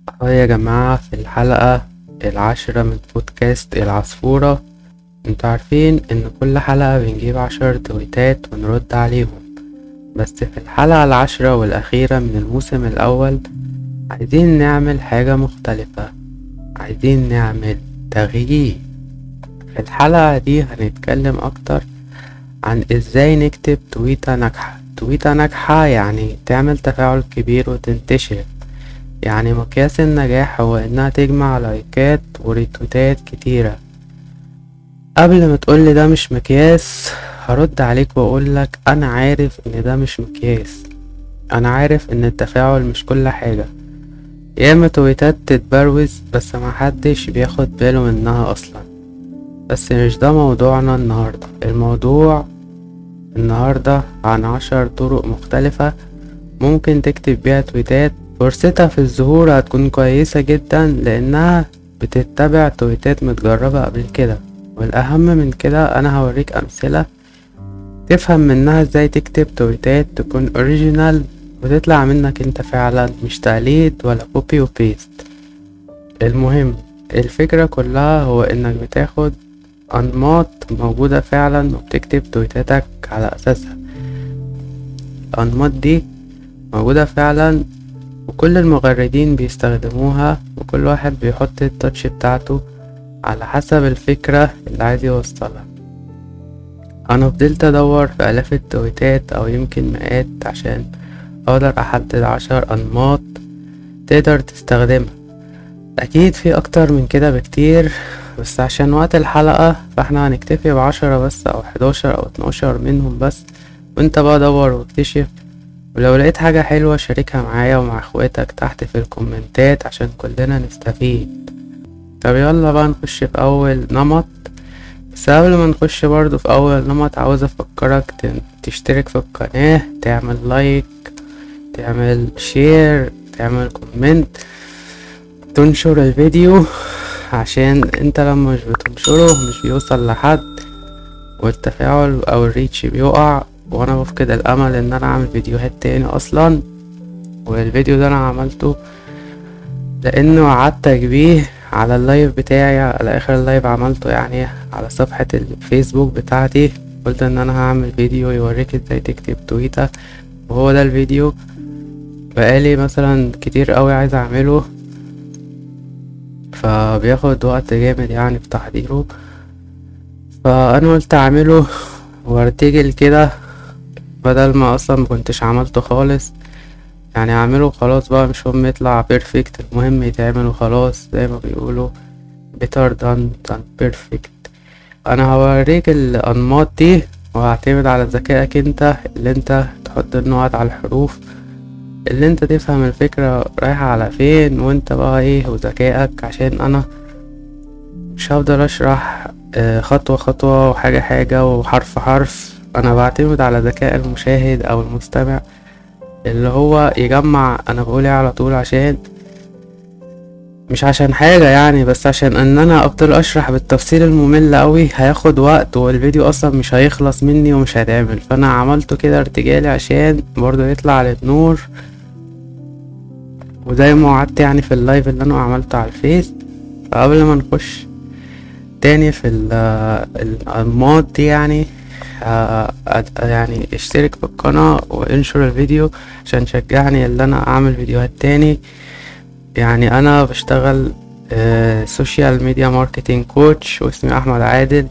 يا جماعة، في الحلقة العاشرة من بودكاست العصفورة، انتوا عارفين ان كل حلقة بنجيب 10 تويتات ونرد عليهم. بس في الحلقة العاشرة والأخيرة من الموسم الأول عايزين نعمل حاجة مختلفة، عايزين نعمل تغيير. في الحلقة دي هنتكلم أكتر عن ازاي نكتب تويتة ناجحة. تويتة ناجحة يعني تعمل تفاعل كبير وتنتشر، يعني مقياس النجاح هو انها تجمع لايكات وريتويتات كتيرة. قبل ما تقولي ده مش مقياس، هرد عليك واقولك انا عارف ان ده مش مقياس. انا عارف ان التفاعل مش كل حاجة، ياما تويتات تتبروز بس محدش بياخد باله منها اصلا. بس مش ده موضوعنا النهاردة. الموضوع النهاردة عن 10 طرق مختلفة ممكن تكتب بيها تويتات فرصتها في الظهور هتكون كويسة جدا، لانها بتتبع تويتات متجربة قبل كده. والاهم من كده انا هوريك امثلة تفهم منها ازاي تكتب تويتات تكون اوريجينال وتطلع منك انت فعلا، مش تقليد ولا كوبي وبيست. المهم، الفكرة كلها هو انك بتاخد انماط موجودة فعلا وبتكتب تويتاتك على اساسها. الانماط دي موجودة فعلا وكل المغردين بيستخدموها، وكل واحد بيحط التاتش بتاعته على حسب الفكرة اللي عايز يوصلها. انا فضلت ادور في الاف التويتات او يمكن مئات عشان اقدر احدد 10 انماط تقدر تستخدمها. اكيد في اكتر من كده بكتير، بس عشان وقت الحلقة فاحنا هنكتفي ب10 بس او 11 او 12 منهم بس، وانت بقى دور واكتشف. ولو لقيت حاجة حلوة شاركها معايا ومع اخواتك تحت في الكومنتات عشان كلنا نستفيد. طب يلا بقى نخش في اول نمط. بس قبل ما نخش برضو في اول نمط عاوز افكرك تشترك في القناة، تعمل لايك، تعمل شير، تعمل كومنت، تنشر الفيديو، عشان انت لما مش بتنشره مش بيوصل لحد والتفاعل او الريتش بيقع، وانا بفقد الامل ان انا اعمل فيديوهات تاني اصلا. والفيديو ده انا عملته لانه قعدت بيه على اللايف بتاعي، على اخر اللايف عملته يعني على صفحة الفيسبوك بتاعتي. قلت ان انا هعمل فيديو يوريك ازاي تكتب تويتة، وهو ده الفيديو. بقالي مثلا كتير قوي عايز اعمله، فبياخد وقت جامد يعني في تحضيره، فانا قلت اعمله وارتجل كده بدل ما اصلا مكنتش عملته خالص. يعني اعمله خلاص بقى، مش مهم يطلع بيرفكت، المهم يتعمل وخلاص زي ما بيقولوا better than perfect. انا هوريك الانماط دي وهعتمد على ذكائك انت، اللي انت تحط النقط على الحروف، اللي انت تفهم الفكرة رايحة على فين، وانت بقى ايه وذكائك، عشان انا مش هفضل اشرح خطوة خطوة وحاجة حاجة وحرف حرف. انا بعتمد على ذكاء المشاهد او المستمع اللي هو يجمع انا بقول ايه على طول، عشان مش عشان حاجة يعني، بس عشان ان انا افضل اشرح بالتفصيل الممل قوي هياخد وقت، والفيديو اصلا مش هيخلص مني ومش هيتعمل. فانا عملته كده ارتجالي عشان برضو يطلع للنور، وزي ما وعدت يعني في اللايف اللي انا عملته على الفيس. فقبل ما نخش تاني في الانماط دي يعني يعني اشترك في القناة وانشر الفيديو عشان تشجعني اللي انا اعمل فيديوهات تاني. يعني انا بشتغل سوشيال ميديا ماركتينج كوتش واسمي احمد عادل.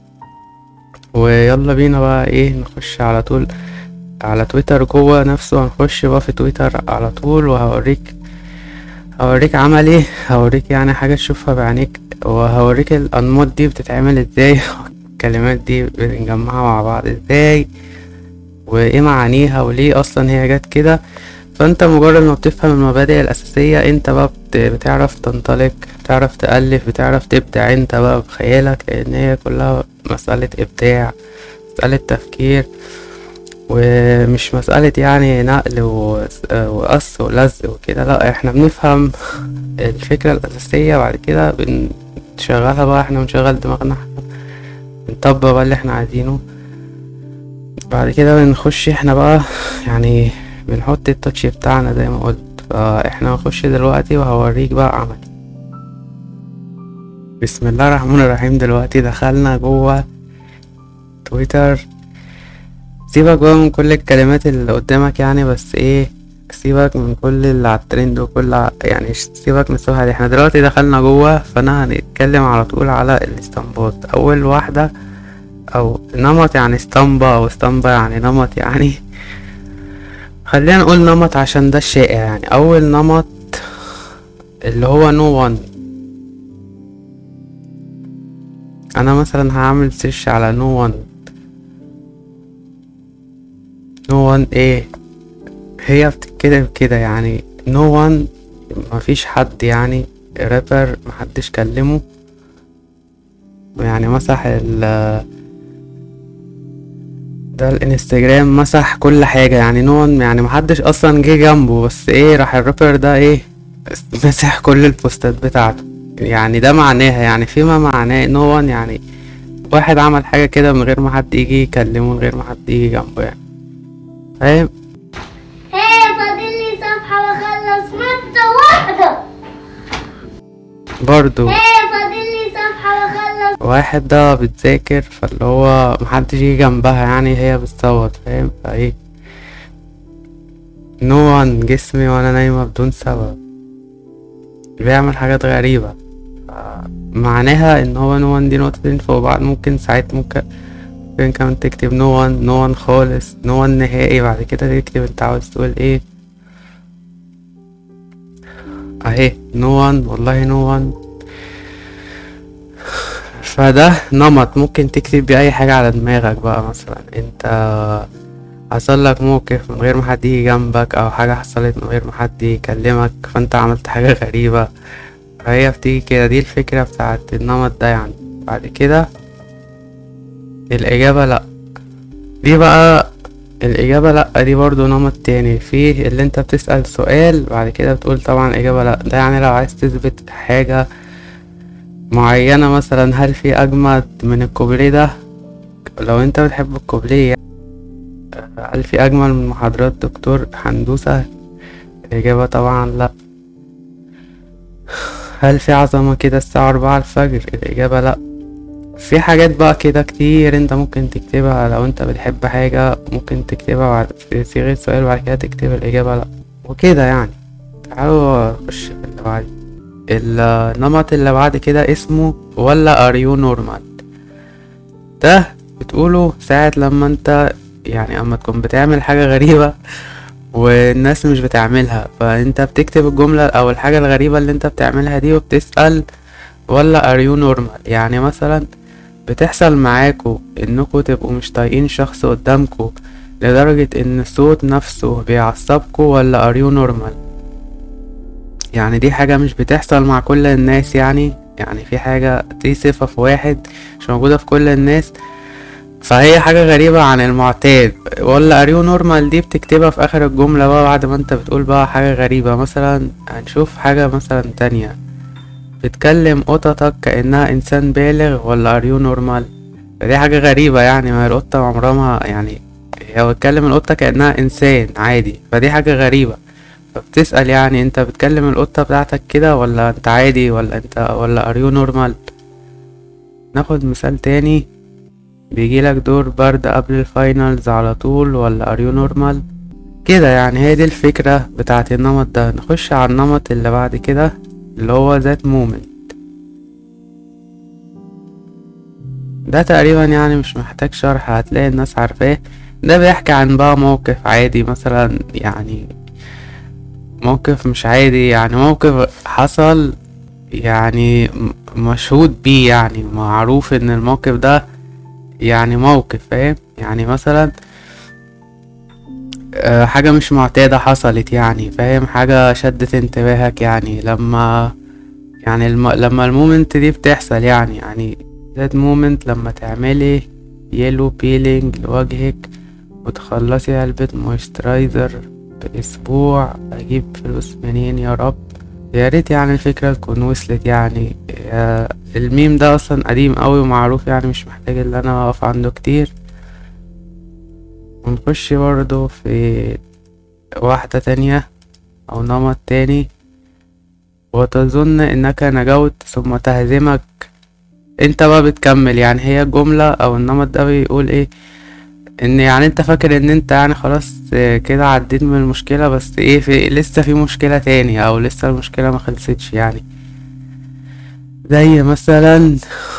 ويلا بينا بقى ايه نخش على طول على تويتر جوه نفسه. هنخش بقى في تويتر على طول هوريك عمل ايه، هوريك يعني حاجة تشوفها بعينيك، وهوريك الانماط دي بتتعمل ازاي الكلمات دي بنجمعها مع بعض ازاي، وايه معانيها، وليه اصلا هي جت كده. فانت مجرد ما بتفهم المبادئ الاساسية انت بقى بتعرف تنطلق، بتعرف تألف، بتعرف تبدع انت بقى بخيالك، لان هي كلها مسألة ابداع، مسألة تفكير، ومش مسألة يعني نقل وقص ولزق وكده. لا، احنا بنفهم الفكرة الأساسية، بعد كده بنشغلها بقى، احنا بنشغل دماغنا، احنا بنطبق بقى اللي احنا عايزينه. بعد كده بنخش احنا بقى يعني بنحط التاتش بتاعنا زي ما قلت. فاحنا هنخش دلوقتي وهوريك بقى عملي. بسم الله الرحمن الرحيم. دلوقتي دخلنا جوه تويتر. سيبك بقى من كل الكلمات اللي قدامك يعني، بس ايه، سيبك من كل اللي على الترند يعني سيبك من السوحة دي. احنا دلوقتي دخلنا جوه، فانا هنتكلم على طول على الاستنباط. اول واحدة او نمط، يعني اسطمبة او اسطمبة يعني نمط يعني. خلينا نقول نمط عشان ده الشائع يعني. اول نمط اللي هو نو وان. انا مثلا هعمل سيرش على نو وان. نو وان ايه؟ هي بتتكتب كده يعني نو وان، مفيش حد يعني، رابر محدش كلمه يعني، مسح ده الانستجرام، مسح كل حاجة يعني. نو وان يعني محدش اصلا جه جنبه، بس ايه، راح الرابر ده ايه، مسح كل البوستات بتاعته. يعني ده معناها يعني، فيما معناه نو وان يعني واحد عمل حاجة كده من غير ما حد يجي يكلمه، من غير ما حد يجي جنبه يعني، فاهم؟ فاضلي صفحة واخلص مادة واحدة. برضو فاضلي صفحة واخلص. واحد ده بتذاكر، فاللي هو محدش يجي جنبها يعني، هي بتصوت، فاهم؟ فايه، نو وان جسمي وانا نايمة بدون سبب، بيعمل حاجات غريبة. معناها ان هو نو وان دي نقطتين فوق بعض. ممكن ساعات ممكن كمان تكتب نو وان، نو وان خالص، نو وان نهائي، بعد كده تكتب انت عاوز تقول ايه. اهي نو وان، والله نو وان. فده نمط ممكن تكتب بيه اي حاجة على دماغك بقى. مثلا انت حصل لك موقف من غير ما حد يجي جنبك، او حاجة حصلت من غير ما حد يكلمك، فانت عملت حاجة غريبة، فهي بتيجي كده. دي الفكرة بتاعت النمط ده يعني. بعد كده الإجابة لأ. دي بقى الإجابة لأ، دي برضو نمط تاني. فيه اللي انت بتسأل سؤال بعد كده بتقول طبعا الإجابة لأ. ده يعني لو عايز تثبت حاجة معينة، مثلا هل في أجمد من الكوبليه ده، لو انت بتحب الكوبليه يعني. هل في أجمل من محاضرات دكتور حندوسة؟ الإجابة طبعا لأ. هل في عظمة كده الساعة 4 الفجر؟ الإجابة لأ. في حاجات بقى كده كتير انت ممكن تكتبها. لو انت بتحب حاجة ممكن تكتبها في صيغة سؤال، بعد كده تكتب الإجابة لأ، وكده يعني. تعالوا نخش في اللي بعد. النمط اللي بعد كده اسمه ولا ار يو نورمال. ده بتقوله ساعة لما انت يعني اما تكون بتعمل حاجة غريبة والناس مش بتعملها، فانت بتكتب الجملة او الحاجة الغريبة اللي انت بتعملها دي، وبتسأل ولا ار يو نورمال. يعني مثلا بتحصل معاكوا انكوا تبقوا مش طايقين شخص قدامكوا لدرجة ان الصوت نفسه بيعصبكوا، ولا ار يو نورمال. يعني دي حاجة مش بتحصل مع كل الناس يعني في حاجة، دي صفة في واحد مش موجودة في كل الناس، فهي حاجة غريبة عن المعتاد. ولا ار يو نورمال دي بتكتبها في اخر الجملة بقى، بعد ما انت بتقول بقى حاجة غريبة. مثلا هنشوف حاجة مثلا تانية، بتكلم قطتك كأنها انسان بالغ، ولا ار يو نورمال. دي حاجة غريبة يعني، ما القطة عمرها ما يعني، هي بتكلم القطة كأنها انسان عادي، فدي حاجة غريبة. فبتسأل يعني انت بتكلم القطة بتاعتك كده، ولا انت عادي، ولا ار يو نورمال. ناخد مثال تاني، بيجيلك دور برد قبل الفاينلز على طول، ولا ار يو نورمال. كده يعني. هي دي الفكرة بتاعت النمط ده. نخش على النمط اللي بعد كده اللي هو ذات مومنت. ده تقريبا يعني مش محتاج شرح، هتلاقي الناس عارفاه. ده بيحكي عن بقى موقف عادي، مثلا يعني موقف مش عادي يعني، موقف حصل يعني مشهود بيه يعني، معروف ان الموقف ده يعني موقف، فاهم يعني. مثلا حاجة مش معتادة حصلت يعني، فاهم، حاجة شدت انتباهك يعني، لما المومنت دي بتحصل يعني ذات مومنت لما تعملي يلو بيلينج لوجهك وتخلصي علبة مويسترايزر بأسبوع. أجيب فلوس منين يا رب؟ يا ريت يعني الفكرة تكون وصلت يعني. الميم ده أصلا قديم أوي ومعروف يعني، مش محتاج اللي أنا أقف عنده كتير. ونخش برضه في واحدة تانية او نمط تاني. وتظن انك نجوت ثم تهزمك. انت بقى بتكمل، يعني هي الجملة او النمط ده بيقول ايه، ان يعني انت فاكر ان انت يعني خلاص كده عديت من المشكلة، بس ايه، في لسه في مشكلة تاني، او لسه المشكلة ما خلصتش يعني. زي مثلا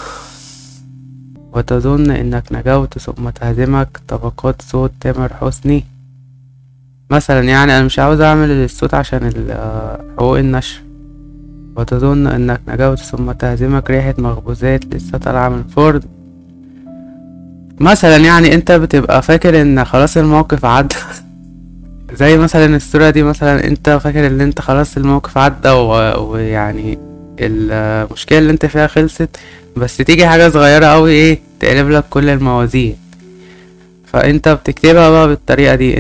وتظن انك نجوت ثم تهزمك طبقات صوت تامر حسني مثلا. يعني انا مش عاوز اعمل الصوت عشان حقوق النشر. وتظن انك نجوت ثم تهزمك ريحة مخبوزات لسه طالعة من الفرن مثلا. يعني انت بتبقى فاكر ان خلاص الموقف عدى زي مثلا الصورة دي مثلا، انت فاكر ان انت خلاص الموقف عدى ويعني المشكلة اللي انت فيها خلصت، بس تيجي حاجة صغيرة اوي ايه تقلب لك كل الموازين. فانت بتكتبها بقى بالطريقة دي.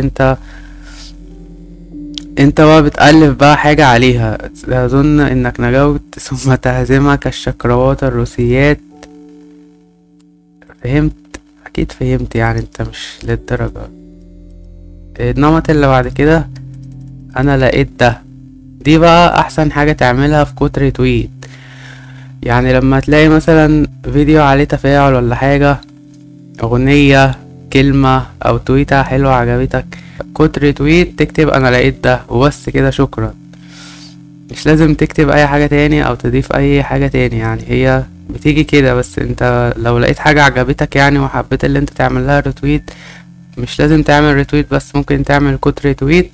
انت بقى بتألف بقى حاجة عليها. اظن انك نجوت ثم تهزمك الشقراوات الروسيات. فهمت؟ اكيد فهمت، يعني انت مش للدرجة. النمط اللي بعد كده، انا لقيت ده. دي بقى احسن حاجة تعملها في كتر تويت. يعني لما تلاقي مثلا فيديو عليه تفاعل ولا حاجة، اغنية، كلمة او تويتة حلوة عجبتك، كتر تويت تكتب انا لقيت ده وبس كده، شكرا. مش لازم تكتب اي حاجة تاني او تضيف اي حاجة تاني، يعني هي بتيجي كده. بس انت لو لقيت حاجة عجبتك يعني وحبيت اللي انت تعمل لها ريتويت، مش لازم تعمل ريتويت بس، ممكن تعمل كود ريتويت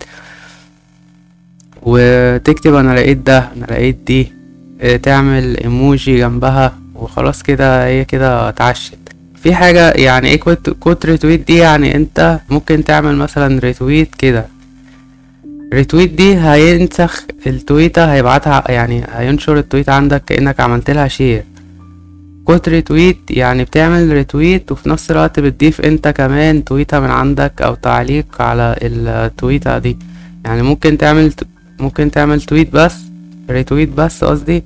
وتكتب انا لقيت ده، انا لقيت دي، تعمل ايموجي جنبها وخلاص كده، هي كده اتعشت. في حاجة يعني ايه كود ريتويت دي، يعني انت ممكن تعمل مثلا ريتويت كده. ريتويت دي هينسخ التويتة، هيبعتها يعني هينشر التويتة عندك كأنك عملت لها شير. كود ريتويت يعني بتعمل ريتويت وفي نفس الوقت بتضيف انت كمان تويتة من عندك او تعليق على التويتة دي. يعني ممكن تعمل تويت بس، ريتويت بس قصدي،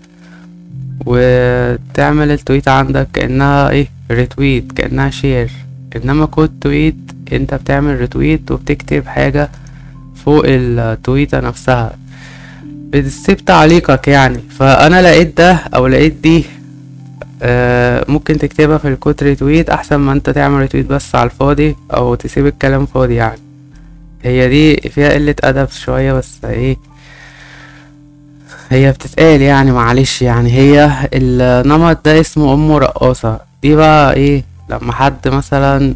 وتعمل التويتة عندك كأنها ايه ريتويت، كأنها شير. انما كود تويت انت بتعمل ريتويت وبتكتب حاجة فوق التويتة نفسها، بتسيب تعليقك يعني. فانا لقيت ده او لقيت دي، ممكن تكتبها في الكود ريتويت احسن ما انت تعمل ريتويت بس على الفاضي او تسيب الكلام فاضي يعني. هي دي فيها قلة ادب شوية بس ايه، هي بتتقال يعني، معلش يعني. هي النمط ده اسمه ام رقاصة. دي بقى ايه، لما حد مثلا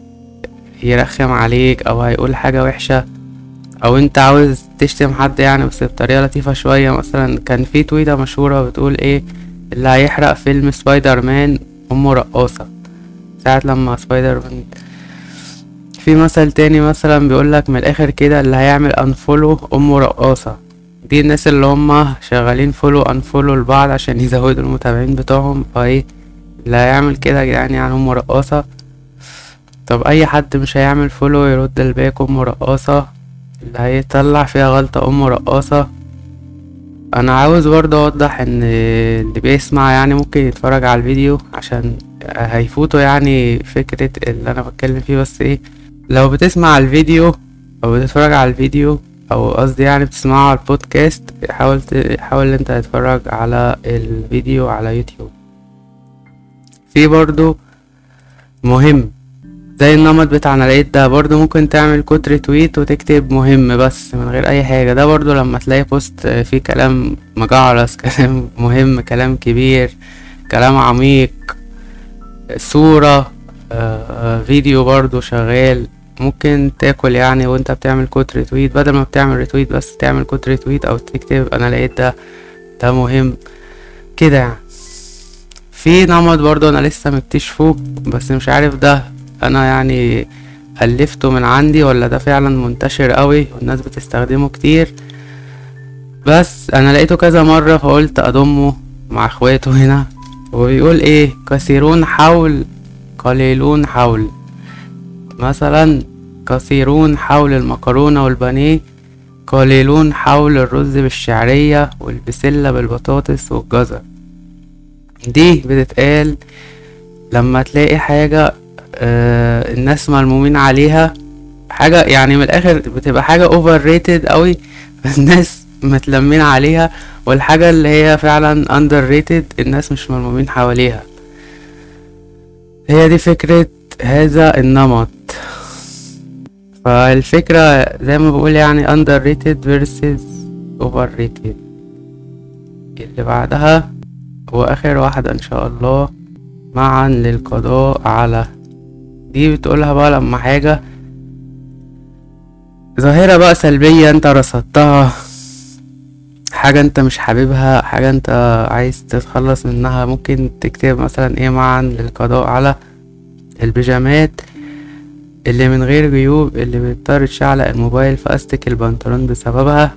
يرخم عليك او هيقول حاجة وحشة او انت عاوز تشتم حد يعني بس بطريقة لطيفة شوية. مثلا كان في تويتة مشهورة بتقول ايه، اللي هيحرق فيلم سبايدر مان امه رقاصة. ساعة لما سبايدر مان، في مثل تاني مثلا بيقولك من الاخر كده، اللي هيعمل انفولو امه رقاصة. دي الناس اللي هم شغالين فولو انفولو لبعض عشان يزودوا المتابعين بتوعهم. فايه اللي هيعمل كده يعني امه رقاصة. طب اي حد مش هيعمل فولو يرد الباك امه رقاصة، اللي هيطلع فيها غلطة امه رقاصة. انا عاوز برضه اوضح ان اللي بيسمع يعني ممكن يتفرج على الفيديو عشان هيفوتوا يعني فكرة اللي انا بتكلم فيه. بس ايه، لو بتسمع الفيديو او بتتفرج على الفيديو، او قصدي يعني بتسمعه على البودكاست، حاول انت تتفرج على الفيديو على يوتيوب. في برضه مهم زي النمط بتاعنا لقيت ده، برضو ممكن تعمل كود ريتويت وتكتب مهم بس من غير اي حاجة. ده برضو لما تلاقي بوست فيه كلام مجعلص، كلام مهم، كلام كبير، كلام عميق، صورة، فيديو برضو شغال، ممكن تاكل يعني وانت بتعمل كود ريتويت. بدل ما بتعمل ريتويت بس تعمل كود ريتويت او تكتب انا لقيت ده، ده مهم كده يعني. في نمط برضو انا لسه مكتشفه بس مش عارف ده انا يعني ألفته من عندي ولا ده فعلا منتشر قوي والناس بتستخدمه كتير، بس انا لقيته كذا مرة فقلت اضمه مع اخواته هنا. وبيقول ايه، كثيرون حول قليلون حول. مثلا كثيرون حول المكرونة والبانيه، قليلون حول الرز بالشعرية والبسلة بالبطاطس والجزر. دي بتتقال لما تلاقي حاجة الناس ملمومين عليها، حاجة يعني من الاخر بتبقى حاجة اوفر ريتد قوي، الناس متلمين عليها، والحاجة اللي هي فعلا underrated الناس مش ملمومين حواليها. هي دي فكرة هذا النمط. فالفكرة زي ما بقول يعني underrated versus overrated. اللي بعدها واخر واحدة ان شاء الله، معا للقضاء على. دي بتقولها بقى لما حاجة ظاهرة بقى سلبية انت رصدتها، حاجة انت مش حاببها، حاجة انت عايز تتخلص منها، ممكن تكتب مثلا ايه: معا للقضاء على البيجامات اللي من غير جيوب، اللي بيضطر تشعلق الموبايل في استك البنطلون بسببها.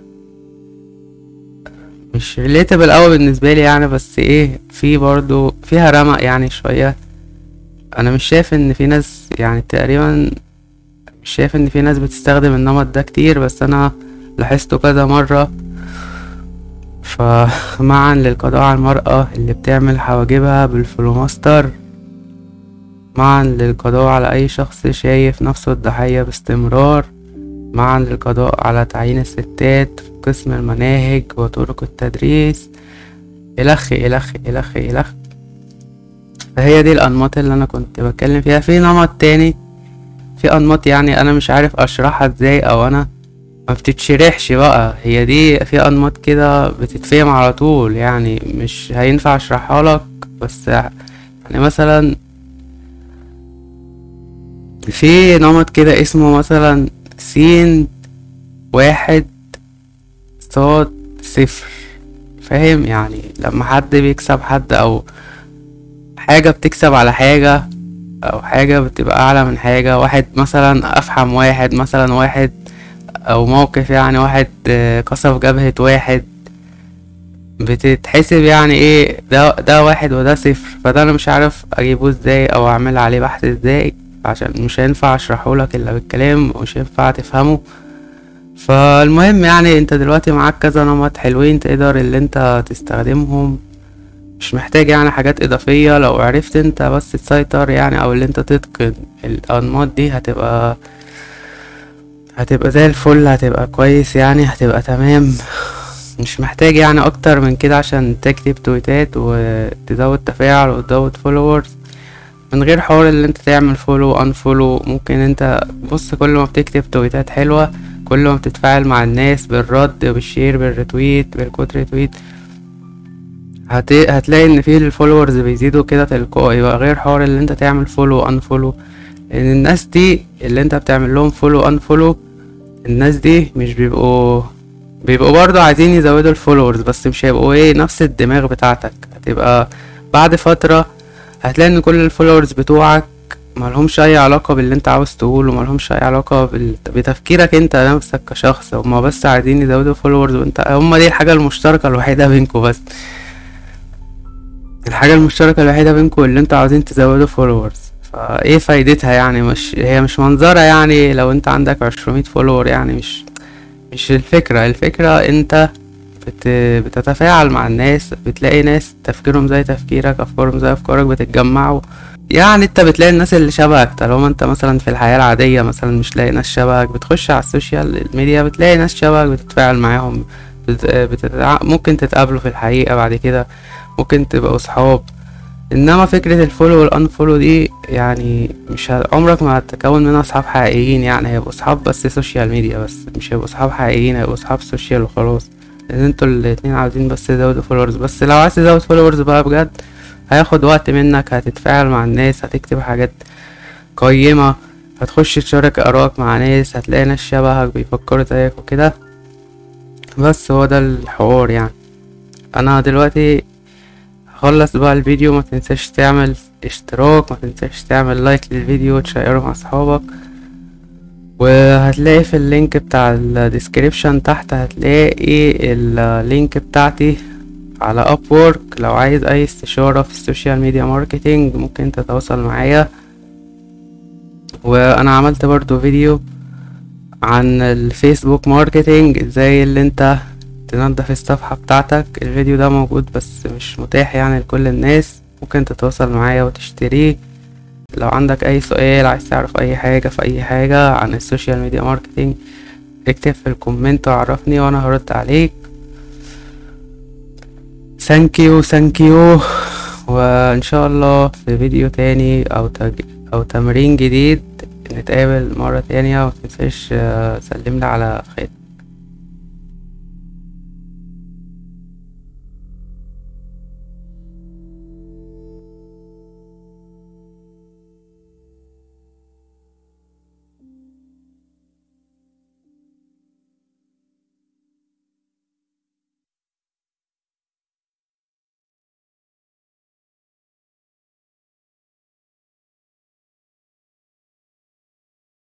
مش ريليتابل اوي بالنسبة لي يعني، بس ايه، في برضو فيها رمق يعني شوية. انا مش شايف ان في ناس يعني تقريبا مش شايف ان في ناس بتستخدم النمط ده كتير، بس انا لاحظته كذا مرة. فمعا للقضاء على المرأة اللي بتعمل حواجبها بالفلوماستر، معا للقضاء على اي شخص شايف نفسه الضحية باستمرار، معا للقضاء على تعيين الستات في قسم المناهج وطرق التدريس، الخ الخ الخ الخ. فهي دي الانماط اللي انا كنت بتكلم فيها. في نمط تاني، في انماط يعني انا مش عارف اشرحها ازاي، او انا ما بتتشرحش بقى. هي دي في انماط كده بتتفهم على طول يعني، مش هينفع اشرحها لك. بس يعني مثلا في نمط كده اسمه مثلا سين واحد صاد صفر. فاهم يعني لما حد بيكسب حد، او حاجة بتكسب على حاجة، او حاجة بتبقى اعلى من حاجة. واحد مثلا افحم واحد، مثلا واحد او موقف يعني، واحد قصف جبهة واحد، بتتحسب يعني ايه، ده واحد وده صفر. فده انا مش عارف اجيبه ازاي او اعمل عليه بحث ازاي، عشان مش هينفع اشرحهولك الا بالكلام ومش هينفع تفهمه. فالمهم يعني انت دلوقتي معاك كذا نمط حلوين تقدر اللي انت تستخدمهم، مش محتاج يعني حاجات اضافية. لو عرفت انت بس تسيطر يعني، او اللي انت تتقن الانماط دي، هتبقى زي الفل، هتبقى كويس يعني، هتبقى تمام. مش محتاج يعني اكتر من كده عشان تكتب تويتات وتزود تفاعل وتزود فولورز، من غير حوار اللي انت تعمل فولو ان فولو. ممكن انت بص، كل ما بتكتب تويتات حلوة، كل ما بتتفاعل مع الناس بالرد بالشير بالريتويت بالكوت ريتويت، هتلاقي ان في الفولورز بيزيدوا كده تلقائي بقى، غير حوار اللي انت تعمل فولو ان فولو. لان الناس دي اللي انت بتعمل لهم فولو ان فولو، الناس دي مش بيبقوا برضو عايزين يزودوا الفولورز، بس مش هيبقوا ايه نفس الدماغ بتاعتك. هتبقى بعد فترة هتلاقي ان كل الفولورز بتوعك ملهمش اي علاقة باللي انت عاوز تقوله، ملهمش اي علاقة بتفكيرك انت نفسك كشخص. هما بس عايزين يزودوا فولورز، وانت هما دي الحاجة المشتركة الوحيدة بينكم. بس الحاجة المشتركة الوحيدة بينكم اللي انتوا عاوزين تزودوا فولورز. فايه فايدتها يعني؟ هي مش منظرة يعني لو انت عندك 200 فولور يعني. مش الفكرة انت بتتفاعل مع الناس، بتلاقي ناس تفكيرهم زي تفكيرك، افكارهم زي افكارك، بتتجمعوا يعني. انت بتلاقي الناس اللي شبهك. طالما انت مثلا في الحياة العادية مثلا مش لاقي ناس شبهك، بتخش على السوشيال ميديا بتلاقي ناس شبهك، بتتفاعل معاهم، ممكن تتقابلوا في الحقيقة بعد كده، ممكن تبقوا صحاب. انما فكرة الفولو والانفولو دي يعني مش عمرك ما هتكون منها اصحاب حقيقيين يعني. هيبقوا صحاب بس سوشيال ميديا، بس مش هيبقوا صحاب حقيقيين، هيبقوا صحاب سوشيال وخلاص. لان انتوا الاتنين عاوزين بس تزودوا فولورز. بس لو عايز تزود فولورز بقى بجد، هياخد وقت منك، هتتفاعل مع الناس، هتكتب حاجات قيمة، هتخش تشارك ارائك مع ناس، هتلاقي ناس شبهك بيفكروا زيك وكده. بس هو ده الحوار يعني. انا دلوقتي خلص بقى الفيديو. ما تنساش تعمل اشتراك، ما تنساش تعمل لايك للفيديو وتشيره مع اصحابك. وهتلاقي في اللينك بتاع الديسكريبشن تحت، هتلاقي اللينك بتاعتي على ابورك. لو عايز اي استشارة في السوشيال ميديا ماركتينج ممكن تتواصل معايا. وانا عملت برضو فيديو عن الفيسبوك ماركتينج، ازاي اللي انت تنظف الصفحة بتاعتك. الفيديو ده موجود بس مش متاح يعني لكل الناس. ممكن تتواصل معايا وتشتريه. لو عندك اي سؤال، عايز تعرف اي حاجة في اي حاجة عن السوشيال ميديا ماركتينج، اكتب في الكومنت وعرفني وانا هرد عليك. ثانكيو وان شاء الله في فيديو تاني او تمرين جديد نتقابل مرة تانية. ومتنساش سلملي على خالد.